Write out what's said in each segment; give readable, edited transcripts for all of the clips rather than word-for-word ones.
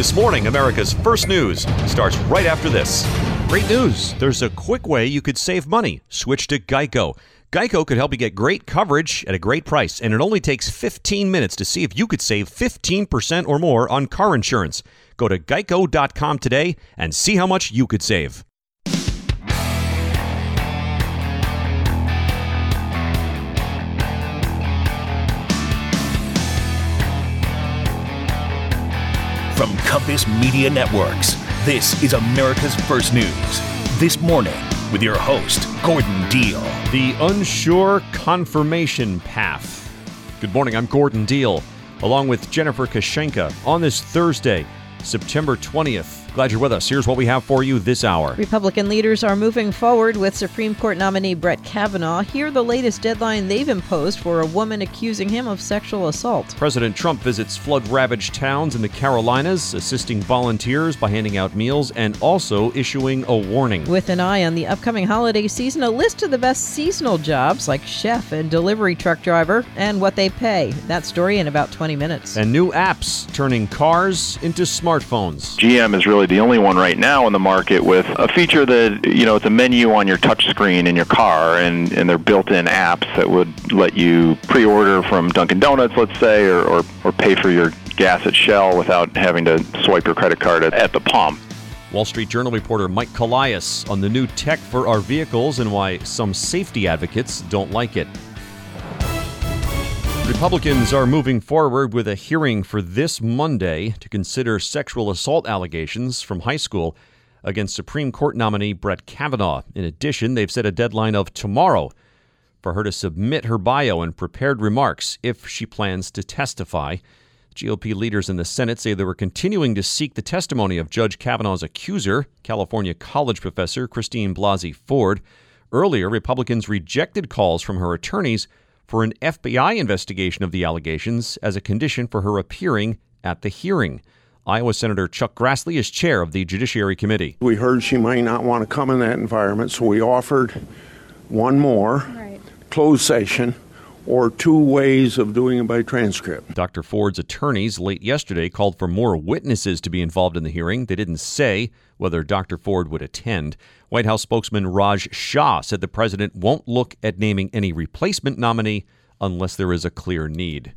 This morning, America's First News starts right after this. Great news. There's a quick way you could save money. Switch to Geico. Geico could help you get great coverage at a great price, and it only takes 15 minutes to see if you could save 15% or more on car insurance. Go to geico.com today and see how much you could save. From Compass Media Networks, this is America's First News. This morning, with your host, Gordon Deal. The unsure confirmation path. Good morning, I'm Gordon Deal, along with Jennifer Kashenka on this Thursday, September 20th. Glad you're with us. Here's what we have for you this hour. Republican leaders are moving forward with Supreme Court nominee Brett Kavanaugh. Here, the latest deadline they've imposed for a woman accusing him of sexual assault. President Trump visits flood-ravaged towns in the Carolinas, assisting volunteers by handing out meals and also issuing a warning. With an eye on the upcoming holiday season, a list of the best seasonal jobs like chef and delivery truck driver and what they pay. That story in about 20 minutes. And new apps turning cars into smartphones. GM is really the only one right now in the market with a feature that, it's a menu on your touchscreen in your car, and they're built-in apps that would let you pre-order from Dunkin' Donuts, let's say, or pay for your gas at Shell without having to swipe your credit card at the pump. Wall Street Journal reporter Mike Colias on the new tech for our vehicles and why some safety advocates don't like it. Republicans are moving forward with a hearing for this Monday to consider sexual assault allegations from high school against Supreme Court nominee Brett Kavanaugh. In addition, they've set a deadline of tomorrow for her to submit her bio and prepared remarks if she plans to testify. GOP leaders in the Senate say they were continuing to seek the testimony of Judge Kavanaugh's accuser, California college professor Christine Blasey Ford. Earlier, Republicans rejected calls from her attorneys for an FBI investigation of the allegations as a condition for her appearing at the hearing. Iowa Senator Chuck Grassley is chair of the Judiciary Committee. We heard she might not want to come in that environment, so we offered one more closed session or two ways of doing it by transcript. Dr. Ford's attorneys late yesterday called for more witnesses to be involved in the hearing. They didn't say whether Dr. Ford would attend. White House spokesman Raj Shah said the president won't look at naming any replacement nominee unless there is a clear need.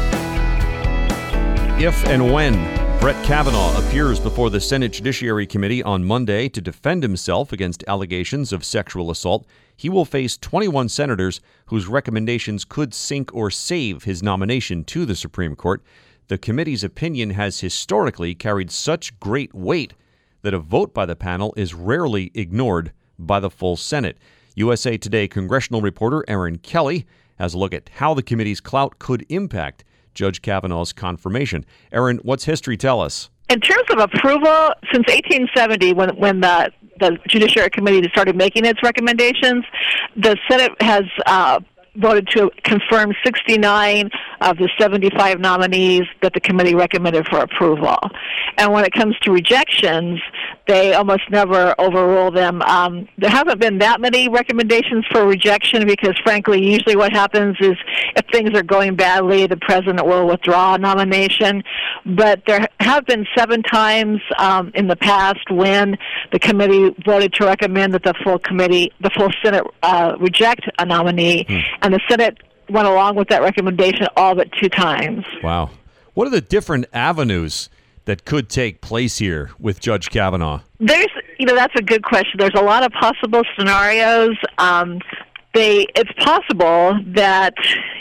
If and when Brett Kavanaugh appears before the Senate Judiciary Committee on Monday to defend himself against allegations of sexual assault, he will face 21 senators whose recommendations could sink or save his nomination to the Supreme Court. The committee's opinion has historically carried such great weight that a vote by the panel is rarely ignored by the full Senate. USA Today congressional reporter Erin Kelly has a look at how the committee's clout could impact Judge Kavanaugh's confirmation. Erin, what's history tell us? In terms of approval, since 1870, when the Judiciary Committee started making its recommendations, the Senate has voted to confirm 69 of the 75 nominees that the committee recommended for approval. And when it comes to rejections, they almost never overrule them. There haven't been that many recommendations for rejection because, frankly, usually what happens is if things are going badly, the president will withdraw a nomination. But there have been 7 times in the past when the committee voted to recommend that the full Senate reject a nominee, and the Senate went along with that recommendation all but 2 times. Wow. What are the different avenues that could take place here with Judge Kavanaugh? That's a good question. There's a lot of possible scenarios. It's possible that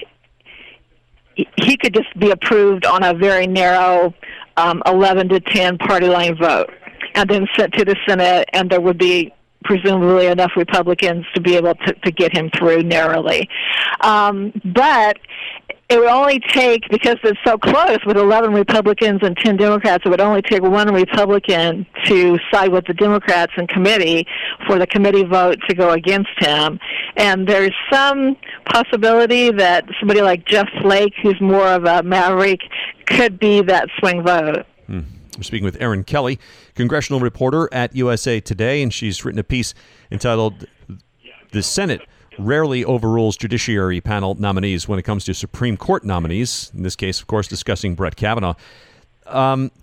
he could just be approved on a very narrow 11 to 10 party line vote and then sent to the Senate, and there would be presumably enough Republicans to be able to get him through narrowly. But it would only take, because it's so close with 11 Republicans and 10 Democrats, it would only take one Republican to side with the Democrats in committee for the committee vote to go against him. And there's some possibility that somebody like Jeff Flake, who's more of a maverick, could be that swing vote. We're speaking with Erin Kelly, congressional reporter at USA Today, and she's written a piece entitled "The Senate Rarely Overrules Judiciary Panel Nominees When It Comes to Supreme Court Nominees," in this case, of course, discussing Brett Kavanaugh.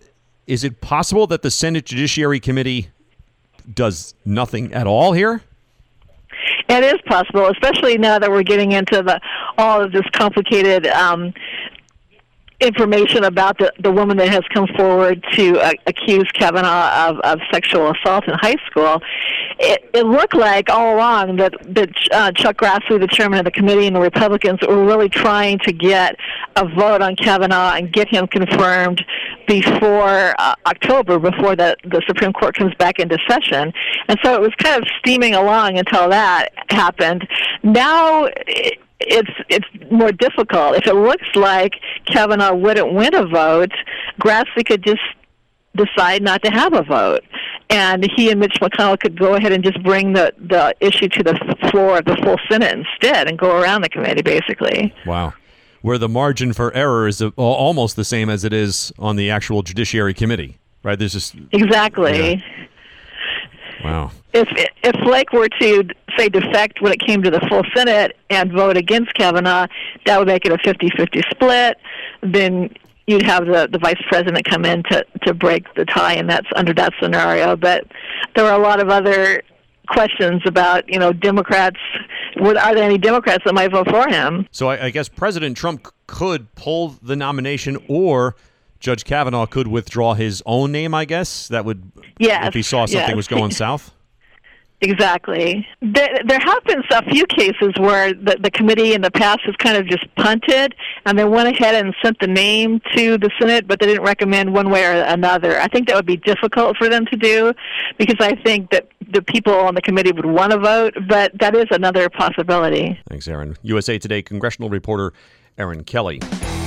Is it possible that the Senate Judiciary Committee does nothing at all here? It is possible, especially now that we're getting into all of this complicated information about the woman that has come forward to accuse Kavanaugh of sexual assault in high school. It looked like all along that Chuck Grassley, the chairman of the committee, and the Republicans were really trying to get a vote on Kavanaugh and get him confirmed before October, before the Supreme Court comes back into session. And so it was kind of steaming along until that happened. Now it's more difficult. If it looks like Kavanaugh wouldn't win a vote, Grassley could just decide not to have a vote. And he and Mitch McConnell could go ahead and just bring the issue to the floor of the full Senate instead and go around the committee, basically. Wow. Where the margin for error is almost the same as it is on the actual Judiciary Committee, right? There's just... Exactly. Yeah. Wow. If Flake were to, say, defect when it came to the full Senate and vote against Kavanaugh, that would make it a 50-50 split. Then you'd have the vice president come in to break the tie, and that's under that scenario. But there are a lot of other questions about, Democrats. Are there any Democrats that might vote for him? So I guess President Trump could pull the nomination, or Judge Kavanaugh could withdraw his own name, I guess. That would, if he saw something was going south? Exactly. There have been a few cases where the committee in the past has kind of just punted, and they went ahead and sent the name to the Senate, but they didn't recommend one way or another. I think that would be difficult for them to do, because I think that the people on the committee would want to vote, but that is another possibility. Thanks, Erin. USA Today congressional reporter Erin Kelly.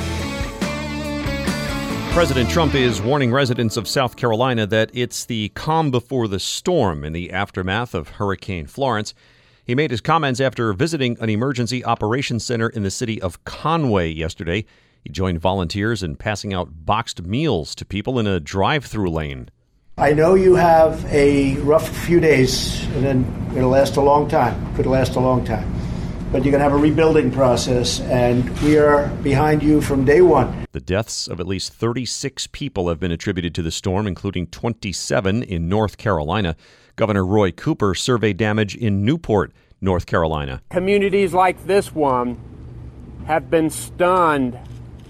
President Trump is warning residents of South Carolina that it's the calm before the storm in the aftermath of Hurricane Florence. He made his comments after visiting an emergency operations center in the city of Conway yesterday. He joined volunteers in passing out boxed meals to people in a drive-through lane. I know you have a rough few days, and then it'll last a long time. Could last a long time. But you're going to have a rebuilding process, and we are behind you from day one. The deaths of at least 36 people have been attributed to the storm, including 27 in North Carolina. Governor Roy Cooper surveyed damage in Newport, North Carolina. Communities like this one have been stunned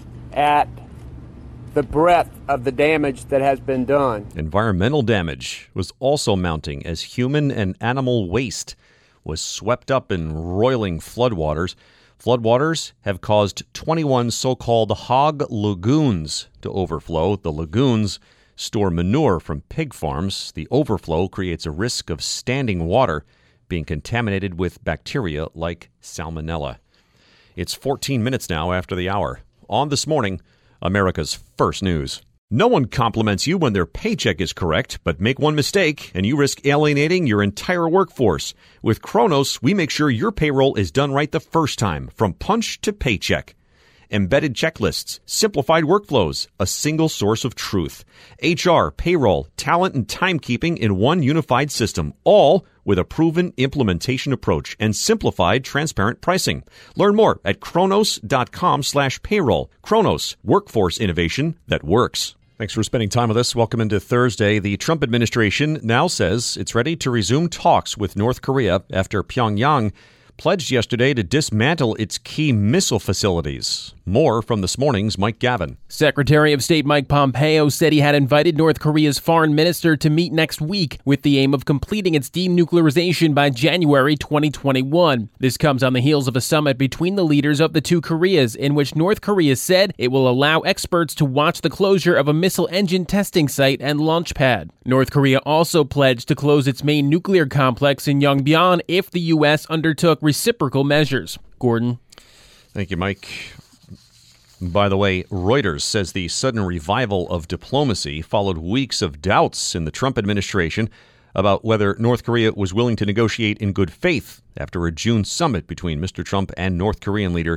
at the breadth of the damage that has been done. Environmental damage was also mounting as human and animal waste was swept up in roiling floodwaters. Floodwaters have caused 21 so-called hog lagoons to overflow. The lagoons store manure from pig farms. The overflow creates a risk of standing water being contaminated with bacteria like salmonella. It's 14 minutes now after the hour. On This Morning, America's First News. No one compliments you when their paycheck is correct, but make one mistake and you risk alienating your entire workforce. With Kronos, we make sure your payroll is done right the first time, from punch to paycheck. Embedded checklists, simplified workflows, a single source of truth. HR, payroll, talent, and timekeeping in one unified system, all with a proven implementation approach and simplified, transparent pricing. Learn more at Kronos.com/payroll. Kronos, workforce innovation that works. Thanks for spending time with us. Welcome into Thursday. The Trump administration now says it's ready to resume talks with North Korea after Pyongyang pledged yesterday to dismantle its key missile facilities. More from This Morning's Mike Gavin. Secretary of State Mike Pompeo said he had invited North Korea's foreign minister to meet next week with the aim of completing its denuclearization by January 2021. This comes on the heels of a summit between the leaders of the two Koreas in which North Korea said it will allow experts to watch the closure of a missile engine testing site and launch pad. North Korea also pledged to close its main nuclear complex in Yongbyon if the U.S. undertook reciprocal measures. Gordon. Thank you, Mike. By the way, Reuters says the sudden revival of diplomacy followed weeks of doubts in the Trump administration about whether North Korea was willing to negotiate in good faith after a June summit between Mr. Trump and North Korean leader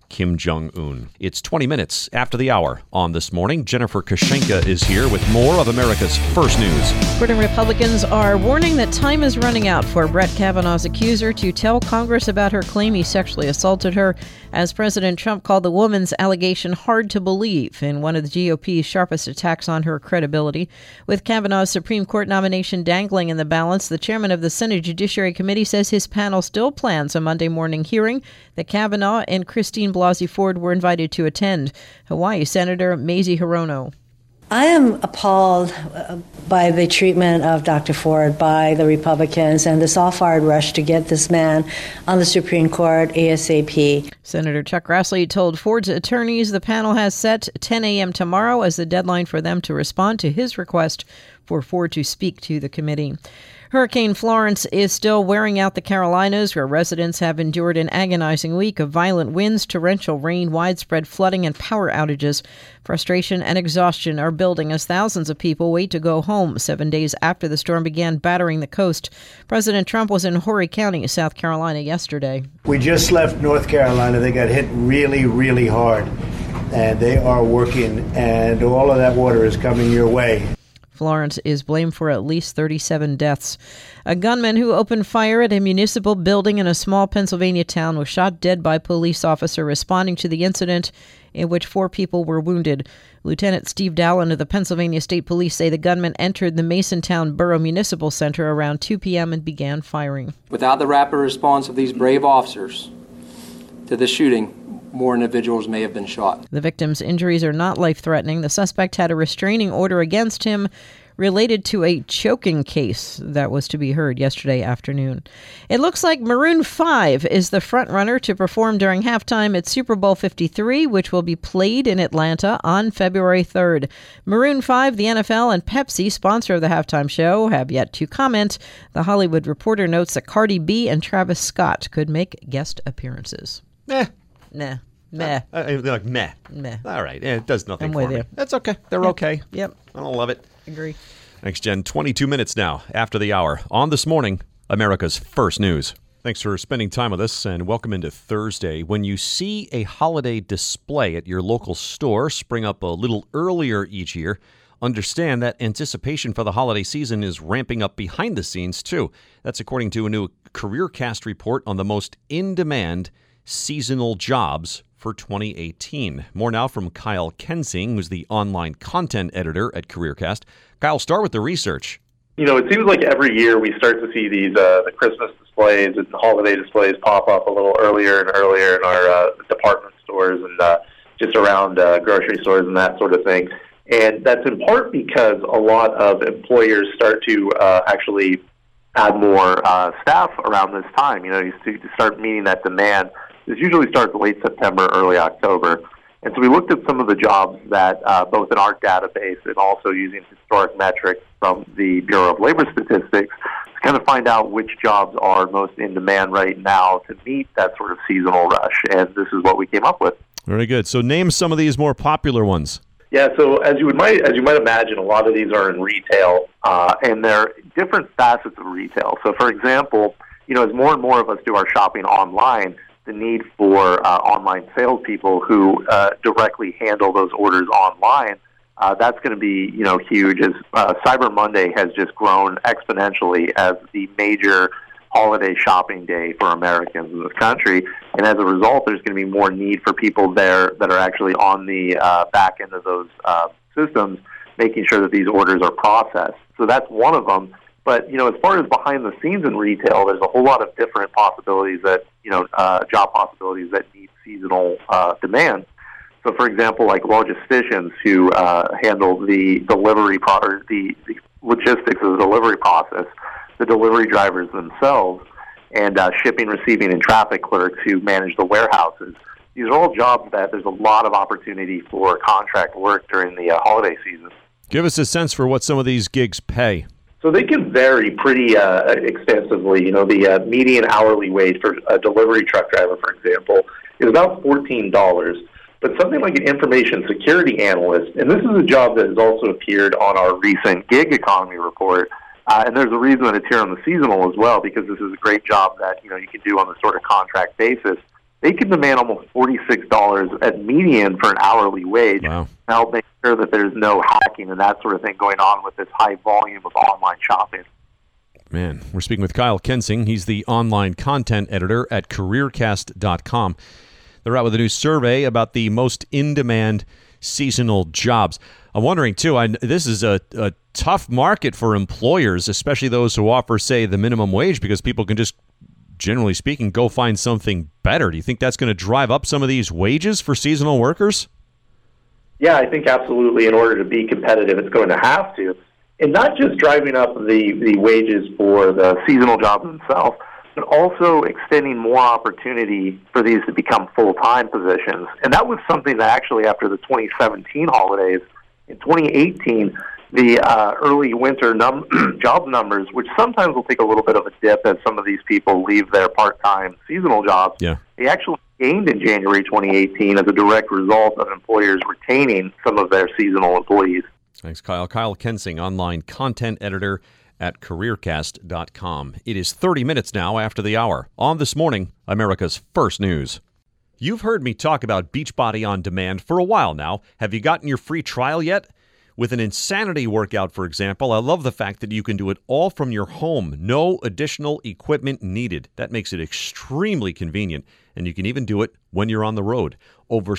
Kim Jong-un. It's 20 minutes after the hour on This Morning. Jennifer Kashenka is here with more of America's First News. Court Republicans are warning that time is running out for Brett Kavanaugh's accuser to tell Congress about her claim he sexually assaulted her, as President Trump called the woman's allegation hard to believe in one of the GOP's sharpest attacks on her credibility. With Kavanaugh's Supreme Court nomination dangling in the balance, the chairman of the Senate Judiciary Committee says his panel still plans a Monday morning hearing that Kavanaugh and Christine Blasey Ford were invited to attend. Hawaii Senator Mazie Hirono. I am appalled by the treatment of Dr. Ford by the Republicans and this all-fired rush to get this man on the Supreme Court ASAP. Senator Chuck Grassley told Ford's attorneys the panel has set 10 a.m. tomorrow as the deadline for them to respond to his request for Ford to speak to the committee. Hurricane Florence is still wearing out the Carolinas, where residents have endured an agonizing week of violent winds, torrential rain, widespread flooding, and power outages. Frustration and exhaustion are building as thousands of people wait to go home 7 days after the storm began battering the coast. President Trump was in Horry County, South Carolina, yesterday. We just left North Carolina. They got hit really, really hard, and they are working, and all of that water is coming your way. Florence is blamed for at least 37 deaths. A gunman who opened fire at a municipal building in a small Pennsylvania town was shot dead by a police officer responding to the incident, in which 4 people were wounded. Lieutenant Steve Dallin of the Pennsylvania State Police say the gunman entered the Masontown Borough Municipal Center around 2 p.m. and began firing. Without the rapid response of these brave officers to the shooting, more individuals may have been shot. The victim's injuries are not life-threatening. The suspect had a restraining order against him related to a choking case that was to be heard yesterday afternoon. It looks like Maroon 5 is the front-runner to perform during halftime at Super Bowl 53, which will be played in Atlanta on February 3rd. Maroon 5, the NFL, and Pepsi, sponsor of the halftime show, have yet to comment. The Hollywood Reporter notes that Cardi B and Travis Scott could make guest appearances. Nah. Meh. Like meh. Meh. All right. It does nothing I'm for with me. you. That's okay. They're okay. Yep. I don't love it. Agree. Thanks, Jen. 22 minutes now after the hour on This Morning, America's First News. Thanks for spending time with us, and welcome into Thursday. When you see a holiday display at your local store spring up a little earlier each year, understand that anticipation for the holiday season is ramping up behind the scenes, too. That's according to a new CareerCast report on the most in-demand seasonal jobs for 2018. More now from Kyle Kensing, who's the online content editor at CareerCast. Kyle, start with the research. You know, it seems like every year we start to see these the Christmas displays and holiday displays pop up a little earlier and earlier in our department stores and just around grocery stores and that sort of thing. And that's in part because a lot of employers start to actually add more staff around this time. You know, you start meeting that demand. This usually starts late September, early October. And so we looked at some of the jobs that, both in our database and also using historic metrics from the Bureau of Labor Statistics, to kind of find out which jobs are most in demand right now to meet that sort of seasonal rush. And this is what we came up with. Very good. So name some of these more popular ones. Yeah, so as you might imagine, a lot of these are in retail, and they're different facets of retail. So, for example, you know, as more and more of us do our shopping online, the need for online salespeople who directly handle those orders online, that's going to be, you know, huge. As Cyber Monday has just grown exponentially as the major holiday shopping day for Americans in this country, and as a result, there's going to be more need for people there that are actually on the back end of those systems, making sure that these orders are processed. So that's one of them. But, you know, as far as behind the scenes in retail, there's a whole lot of different possibilities that, you know, job possibilities that need seasonal demand. So, for example, like logisticians who handle the delivery the logistics of the delivery process, the delivery drivers themselves, and shipping, receiving, and traffic clerks who manage the warehouses. These are all jobs that there's a lot of opportunity for contract work during the holiday season. Give us a sense for what some of these gigs pay. So they can vary pretty extensively. You know, the median hourly wage for a delivery truck driver, for example, is about $14. But something like an information security analyst, and this is a job that has also appeared on our recent gig economy report, and there's a reason that it's here on the seasonal as well, because this is a great job that, you know, you can do on the sort of contract basis. they can demand almost $46 at median for an hourly wage. Wow. Now make sure that there's no hacking and that sort of thing going on with this high volume of online shopping. Man, we're speaking with Kyle Kensing. He's the online content editor at CareerCast.com. They're out with a new survey about the most in-demand seasonal jobs. I'm wondering, too, this is a tough market for employers, especially those who offer, say, the minimum wage, because people can just, generally speaking, go find something better. Do you think that's going to drive up some of these wages for seasonal workers? Yeah, I think absolutely. In order to be competitive, it's going to have to. And not just driving up the wages for the seasonal jobs themselves, but also extending more opportunity for these to become full-time positions. And that was something that actually after the 2017 holidays, in 2018, the early winter job numbers, which sometimes will take a little bit of a dip as some of these people leave their part-time seasonal jobs, they actually gained in January 2018 as a direct result of employers retaining some of their seasonal employees. Thanks, Kyle. Kyle Kensing, online content editor at CareerCast.com. It is 30 minutes now after the hour. On This Morning, America's First News. You've heard me talk about Beachbody On Demand for a while now. Have you gotten your free trial yet? With an Insanity workout, for example, I love the fact that you can do it all from your home. No additional equipment needed. That makes it extremely convenient, and you can even do it when you're on the road. Over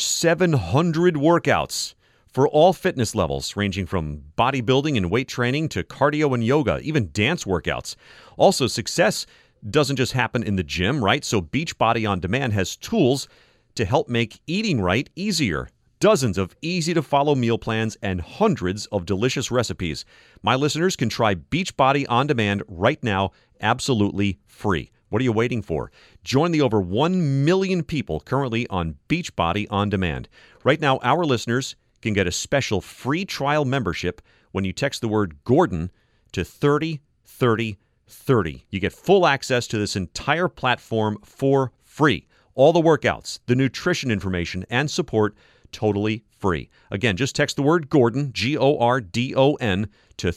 700 workouts for all fitness levels, ranging from bodybuilding and weight training to cardio and yoga, even dance workouts. Also, success doesn't just happen in the gym, right? So Beachbody On Demand has tools to help make eating right easier. Dozens of easy-to-follow meal plans and hundreds of delicious recipes. My listeners can try Beachbody On Demand right now, absolutely free. What are you waiting for? Join the over 1 million people currently on Beachbody On Demand. Right now, our listeners can get a special free trial membership when you text the word Gordon to 303030. You get full access to this entire platform for free. All the workouts, the nutrition information, and support totally free. Again, just text the word Gordon, Gordon, to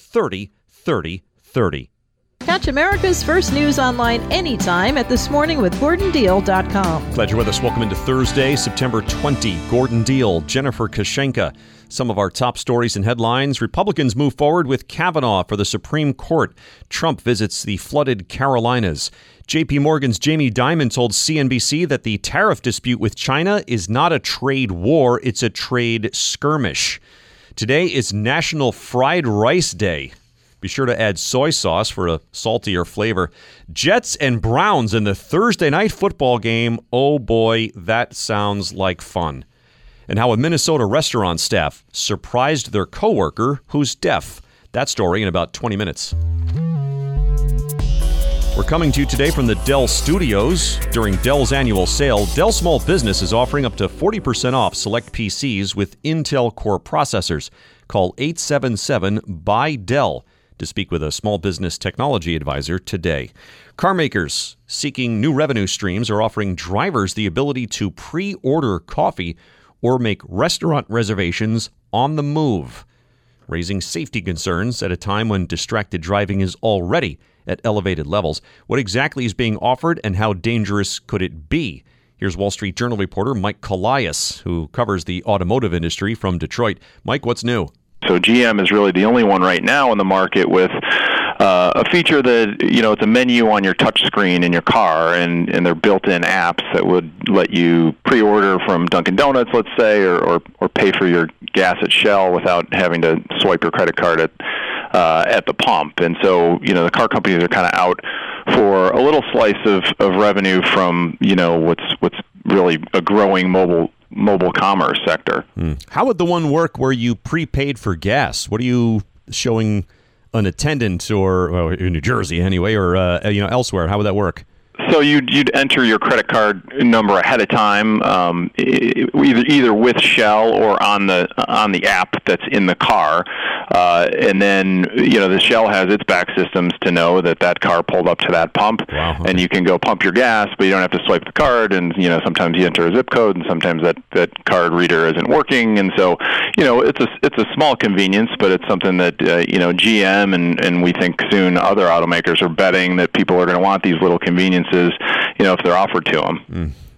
303030. Catch America's First News online anytime at thismorningwithgordondeal.com. Glad you're with us. Welcome into Thursday, September 20. Gordon Deal, Jennifer Kashenka. Some of our top stories and headlines. Republicans move forward with Kavanaugh for the Supreme Court. Trump visits the flooded Carolinas. J.P. Morgan's Jamie Dimon told CNBC that the tariff dispute with China is not a trade war, it's a trade skirmish. Today is National Fried Rice Day. Be sure to add soy sauce for a saltier flavor. Jets and Browns in the Thursday night football game. Oh boy, that sounds like fun. And how a Minnesota restaurant staff surprised their coworker who's deaf. That story in about 20 minutes. We're coming to you today from the Dell Studios. During Dell's annual sale, Dell Small Business is offering up to 40% off select PCs with Intel Core processors. Call 877-BUY-DELL to speak with a small business technology advisor today. Car makers seeking new revenue streams are offering drivers the ability to pre-order coffee or make restaurant reservations on the move, raising safety concerns at a time when distracted driving is already at elevated levels. What exactly is being offered and how dangerous could it be? Here's Wall Street Journal reporter Mike Colias, who covers the automotive industry from Detroit. Mike, what's new? So GM is really the only one right now in the market with a feature that, it's a menu on your touch screen in your car, and they're built-in apps that would let you pre-order from Dunkin' Donuts, let's say, or pay for your gas at Shell without having to swipe your credit card at the pump. And so, the car companies are kind of out for a little slice of revenue from, what's really a growing mobile commerce sector. How would the one work where you prepaid for gas? What are you showing an attendant, or in New Jersey anyway, or elsewhere? How would that work? So you'd enter your credit card number ahead of time, either with Shell or on the app that's in the car, and then the Shell has its back systems to know that car pulled up to that pump, and you can go pump your gas, but you don't have to swipe the card. And sometimes you enter a zip code, and sometimes that card reader isn't working, and so it's a small convenience, but it's something that GM and we think soon other automakers are betting that people are going to want these little conveniences, if they're offered to them.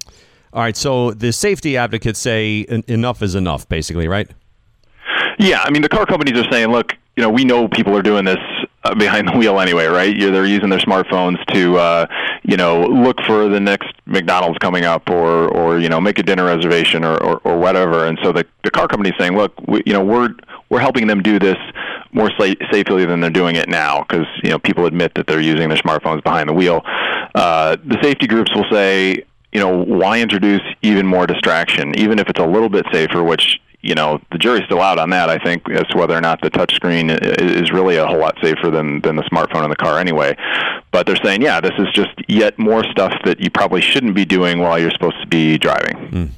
All right, so the safety advocates say enough is enough, basically, right? Yeah, I mean, the car companies are saying, look, we know people are doing this behind the wheel anyway, right? They're using their smartphones to, look for the next McDonald's coming up, or make a dinner reservation, or whatever. And so the car company's saying, look, we're helping them do this more safely than they're doing it now, because people admit that they're using their smartphones behind the wheel. The safety groups will say, why introduce even more distraction, even if it's a little bit safer, which, the jury's still out on that, I think, as to whether or not the touchscreen is really a whole lot safer than the smartphone in the car anyway. But they're saying, yeah, this is just yet more stuff that you probably shouldn't be doing while you're supposed to be driving.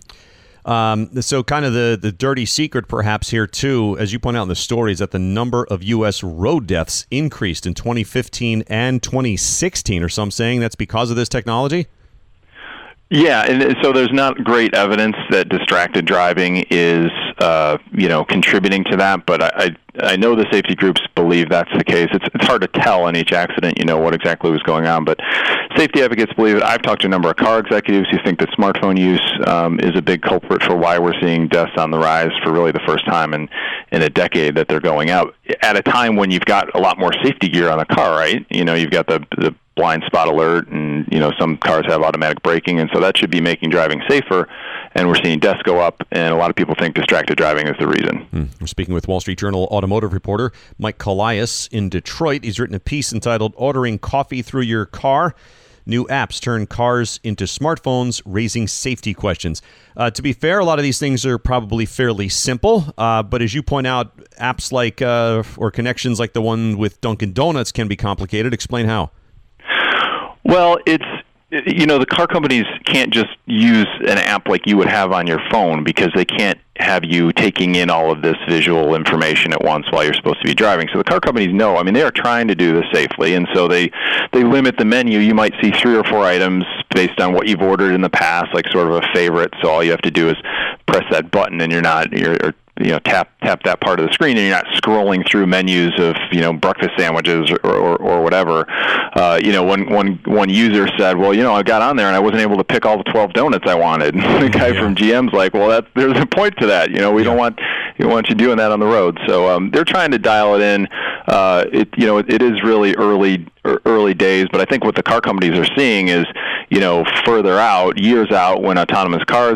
So kind of the dirty secret perhaps here, too, as you point out in the story, is that the number of U.S. road deaths increased in 2015 and 2016. Are some saying that's because of this technology? Yeah, and so there's not great evidence that distracted driving is, contributing to that, but I know the safety groups believe that's the case. It's hard to tell in each accident, what exactly was going on, but safety advocates believe it. I've talked to a number of car executives who think that smartphone use is a big culprit for why we're seeing deaths on the rise for really the first time in a decade that they're going out, at a time when you've got a lot more safety gear on a car, right? You've got the blind spot alert, and some cars have automatic braking, and so that should be making driving safer. And we're seeing deaths go up, and a lot of people think distracted driving is the reason. We're speaking with Wall Street Journal automotive reporter Mike Colias in Detroit. He's written a piece entitled "Ordering Coffee Through Your Car: New Apps Turn Cars into Smartphones, Raising Safety Questions." To be fair, a lot of these things are probably fairly simple, but as you point out, apps like or connections like the one with Dunkin' Donuts can be complicated. Explain how. Well, it's, the car companies can't just use an app like you would have on your phone, because they can't have you taking in all of this visual information at once while you're supposed to be driving. So the car companies know, they are trying to do this safely, and so they limit the menu. You might see 3 or 4 items based on what you've ordered in the past, like sort of a favorite, so all you have to do is press that button, and you're tap that part of the screen, and you're not scrolling through menus of breakfast sandwiches or whatever. One user said, well, I got on there and I wasn't able to pick all the 12 donuts I wanted. The guy from GM's like, well, there's a point to that. We don't want you doing that on the road. So they're trying to dial it in. It is really early days, but I think what the car companies are seeing is further out, years out, when autonomous cars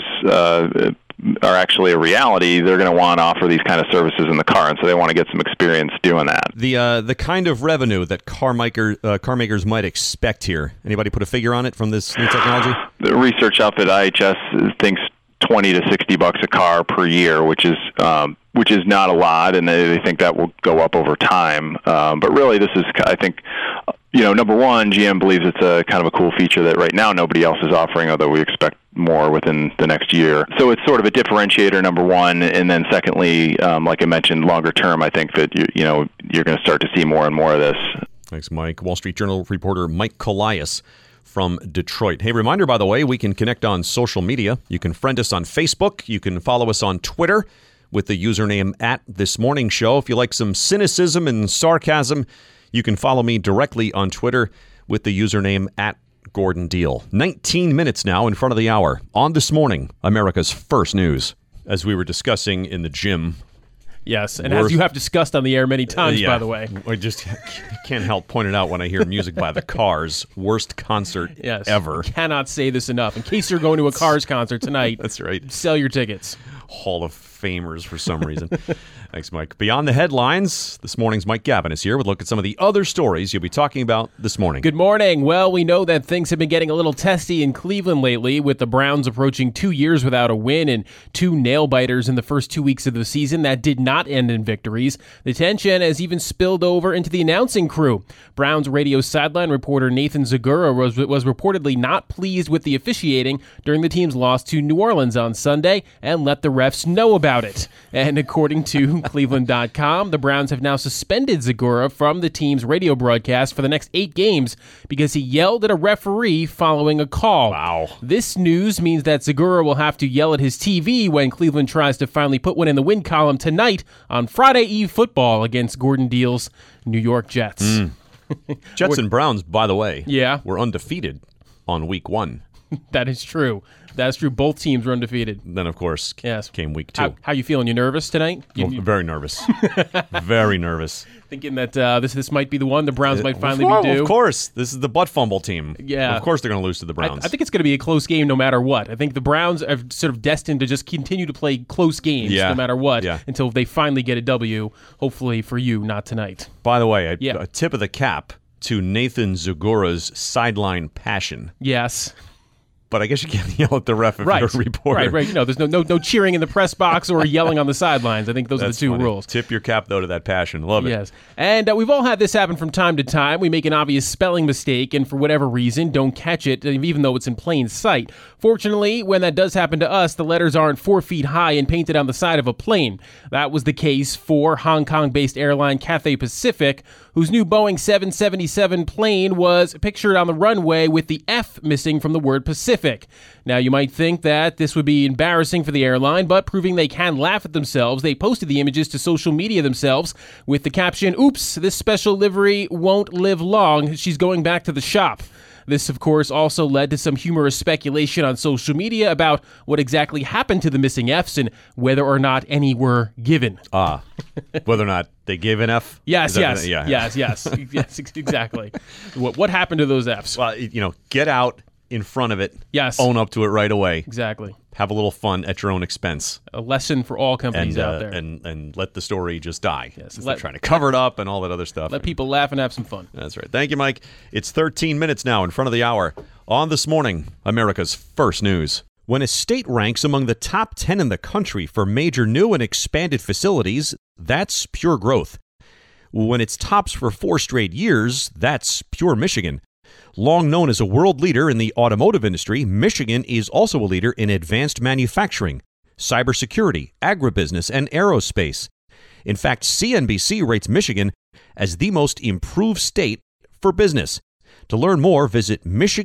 are actually a reality, they're going to want to offer these kind of services in the car, and so they want to get some experience doing that. The kind of revenue that car makers might expect here. Anybody put a figure on it from this new technology? The research outfit IHS thinks $20 to $60 a car per year, which is not a lot, and they think that will go up over time. But really, this is, I think, number one, GM believes it's a kind of a cool feature that right now nobody else is offering, although we expect more within the next year. So it's sort of a differentiator, number one, and then secondly, like I mentioned, longer term, I think that you're going to start to see more and more of this. Thanks, Mike. Wall Street Journal reporter Mike Colias from Detroit. Hey, reminder, by the way, we can connect on social media. You can friend us on Facebook. You can follow us on Twitter with the username @ThisMorningShow. If you like some cynicism and sarcasm, you can follow me directly on Twitter with the username @GordonDeal. 19 minutes now in front of the hour on This Morning, America's First News. As we were discussing in the gym. Yes, and as you have discussed on the air many times, by the way. I just can't help pointing out when I hear music by the Cars. Worst concert ever. Cannot say this enough. In case you're going to a Cars concert tonight, that's right. Sell your tickets. Hall of Famers for some reason. Thanks, Mike. Beyond the headlines, this morning's Mike Gavin is here with a look at some of the other stories you'll be talking about this morning. Good morning. Well, we know that things have been getting a little testy in Cleveland lately, with the Browns approaching 2 years without a win and 2 nail-biters in the first 2 weeks of the season that did not end in victories. The tension has even spilled over into the announcing crew. Browns radio sideline reporter Nathan Zegura was reportedly not pleased with the officiating during the team's loss to New Orleans on Sunday and let the refs know about it. And according to Cleveland.com, the Browns have now suspended Zegura from the team's radio broadcast for the next 8 games because he yelled at a referee following a call. Wow. This news means that Zegura will have to yell at his TV when Cleveland tries to finally put one in the win column tonight on Friday Eve football against Gordon Deal's New York Jets. Jets and Browns, by the way, were undefeated on week 1. That is true. That's true. Both teams were undefeated. Then, of course, came week 2. How you feeling? You nervous tonight? Very nervous. Very nervous. Thinking that this might be the one the Browns might finally be due. Of course. This is the butt fumble team. Yeah. Of course they're going to lose to the Browns. I think it's going to be a close game no matter what. I think the Browns are sort of destined to just continue to play close games no matter what until they finally get a W, hopefully for you, not tonight. By the way, a tip of the cap to Nathan Zagura's sideline passion. Yes. But I guess you can't yell at the ref if you're a reporter. Right. There's no cheering in the press box or yelling on the sidelines. I think those are the two rules. Tip your cap, though, to that passion. Love it. Yes. And we've all had this happen from time to time. We make an obvious spelling mistake and for whatever reason don't catch it, even though it's in plain sight. Fortunately, when that does happen to us, the letters aren't 4 feet high and painted on the side of a plane. That was the case for Hong Kong-based airline Cathay Pacific, whose new Boeing 777 plane was pictured on the runway with the F missing from the word Pacific. Now, you might think that this would be embarrassing for the airline, but proving they can laugh at themselves, they posted the images to social media themselves with the caption, "Oops, this special livery won't live long. She's going back to the shop." This, of course, also led to some humorous speculation on social media about what exactly happened to the missing Fs and whether or not any were given. Whether or not they gave an F? Yes, exactly. What happened to those Fs? Well, get out in front of it. Yes. Own up to it right away. Exactly. Have a little fun at your own expense. A lesson for all companies out there. And let the story just die. Yes. They're trying to cover it up and all that other stuff. Let people laugh and have some fun. That's right. Thank you, Mike. It's 13 minutes now in front of the hour. On This Morning, America's First News. When a state ranks among the top 10 in the country for major new and expanded facilities, that's pure growth. When it's tops for 4 straight years, that's pure Michigan. Long known as a world leader in the automotive industry, Michigan is also a leader in advanced manufacturing, cybersecurity, agribusiness, and aerospace. In fact, CNBC rates Michigan as the most improved state for business. To learn more, visit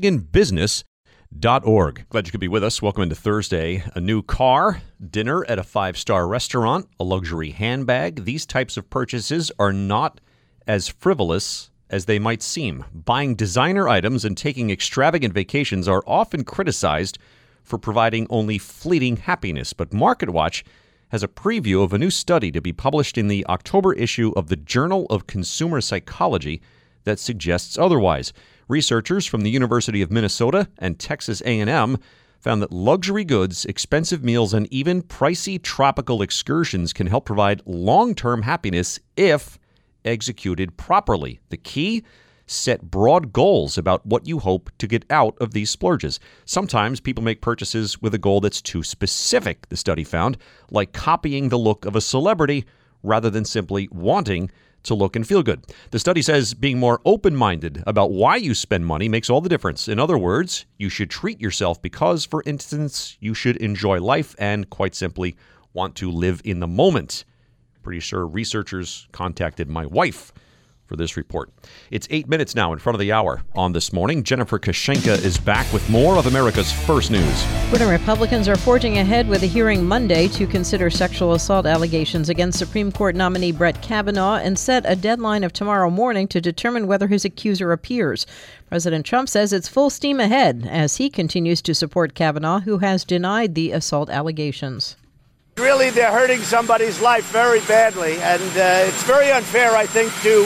michiganbusiness.org. Glad you could be with us. Welcome into Thursday. A new car, dinner at a 5-star restaurant, a luxury handbag. These types of purchases are not as frivolous as they might seem. Buying designer items and taking extravagant vacations are often criticized for providing only fleeting happiness. But MarketWatch has a preview of a new study to be published in the October issue of the Journal of Consumer Psychology that suggests otherwise. Researchers from the University of Minnesota and Texas A&M found that luxury goods, expensive meals, and even pricey tropical excursions can help provide long-term happiness if executed properly. The key? Set broad goals about what you hope to get out of these splurges. Sometimes people make purchases with a goal that's too specific, the study found, like copying the look of a celebrity rather than simply wanting to look and feel good. The study says being more open-minded about why you spend money makes all the difference. In other words, you should treat yourself because, for instance, you should enjoy life and, quite simply, want to live in the moment. Pretty sure researchers contacted my wife for this report. It's 8 minutes now in front of the hour. On This Morning, Jennifer Kashenka is back with more of America's First News. Twitter Republicans are forging ahead with a hearing Monday to consider sexual assault allegations against Supreme Court nominee Brett Kavanaugh and set a deadline of tomorrow morning to determine whether his accuser appears. President Trump says it's full steam ahead as he continues to support Kavanaugh, who has denied the assault allegations. Really, they're hurting somebody's life very badly, and it's very unfair, I think, to,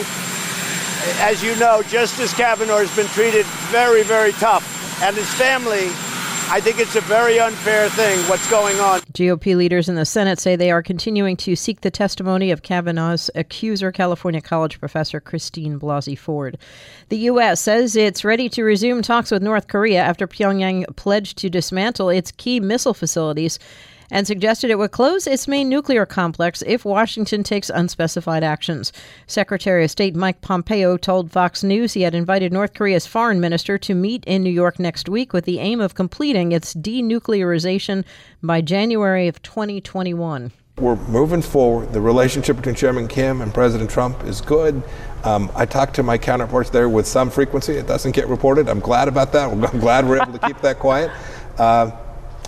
as you know, Justice Kavanaugh has been treated very, very tough, and his family, I think it's a very unfair thing, what's going on. GOP leaders in the Senate say they are continuing to seek the testimony of Kavanaugh's accuser, California College professor Christine Blasey Ford. The U.S. says it's ready to resume talks with North Korea after Pyongyang pledged to dismantle its key missile facilities and suggested it would close its main nuclear complex if Washington takes unspecified actions. Secretary of State Mike Pompeo told Fox News he had invited North Korea's foreign minister to meet in New York next week with the aim of completing its denuclearization by January of 2021. We're moving forward. The relationship between Chairman Kim and President Trump is good. I talk to my counterparts there with some frequency. It doesn't get reported. I'm glad about that. I'm glad we're able to keep that quiet.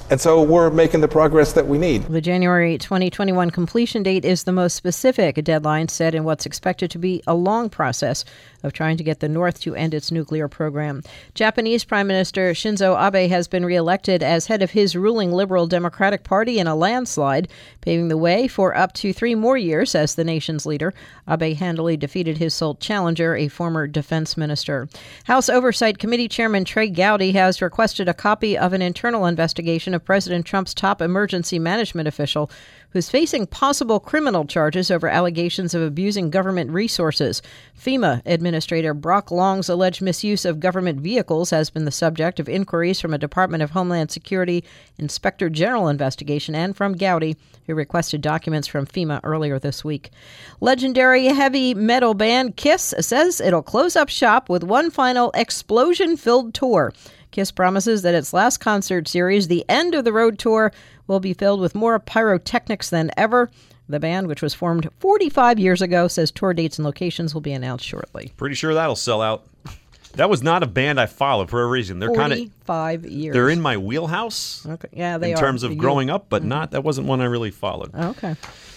And so we're making the progress that we need. The January 2021 completion date is the most specific deadline set in what's expected to be a long process of trying to get the North to end its nuclear program. Japanese Prime Minister Shinzo Abe has been reelected as head of his ruling Liberal Democratic Party in a landslide, paving the way for up to 3 more years as the nation's leader. Abe handily defeated his sole challenger, a former defense minister. House Oversight Committee Chairman Trey Gowdy has requested a copy of an internal investigation of President Trump's top emergency management official who's facing possible criminal charges over allegations of abusing government resources. FEMA Administrator Brock Long's alleged misuse of government vehicles has been the subject of inquiries from a Department of Homeland Security Inspector General investigation and from Gowdy, who requested documents from FEMA earlier this week. Legendary heavy metal band Kiss says it'll close up shop with one final explosion-filled tour. Kiss promises that its last concert series, the End of the Road Tour, will be filled with more pyrotechnics than ever. The band, which was formed 45 years ago, says tour dates and locations will be announced shortly. Pretty sure that'll sell out. That was not a band I followed for a reason. They're 45 years. They're in my wheelhouse. Okay, yeah, they in terms of growing up, but that wasn't one I really followed. Okay.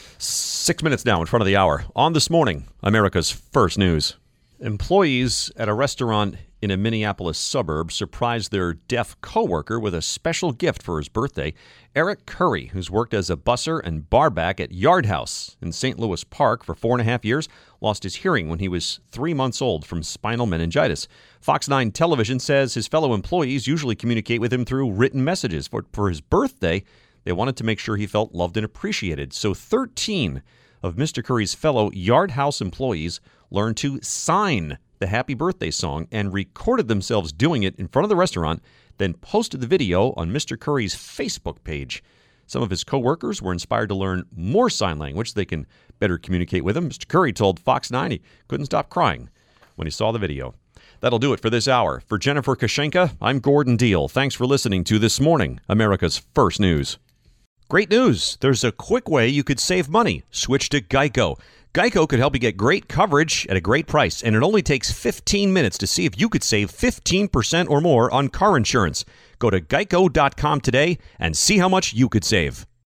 6 minutes now in front of the hour. On This Morning, America's First News. Employees at a restaurant in a Minneapolis suburb surprised their deaf coworker with a special gift for his birthday. Eric Curry, who's worked as a busser and barback at Yard House in St. Louis Park for 4.5 years, lost his hearing when he was 3 months old from spinal meningitis. Fox 9 Television says his fellow employees usually communicate with him through written messages. For his birthday, they wanted to make sure he felt loved and appreciated. So 13 of Mr. Curry's fellow Yard House employees learned to sign the happy birthday song and recorded themselves doing it in front of the restaurant, then posted the video on Mr. Curry's Facebook page. Some of his coworkers were inspired to learn more sign language so they can better communicate with him. Mr. Curry told Fox 9 he couldn't stop crying when he saw the video. That'll do it for this hour. For Jennifer Kashenka, I'm Gordon Deal. Thanks for listening to This Morning, America's First News. Great news. There's a quick way you could save money. Switch to Geico. Geico could help you get great coverage at a great price, and it only takes 15 minutes to see if you could save 15% or more on car insurance. Go to geico.com today and see how much you could save.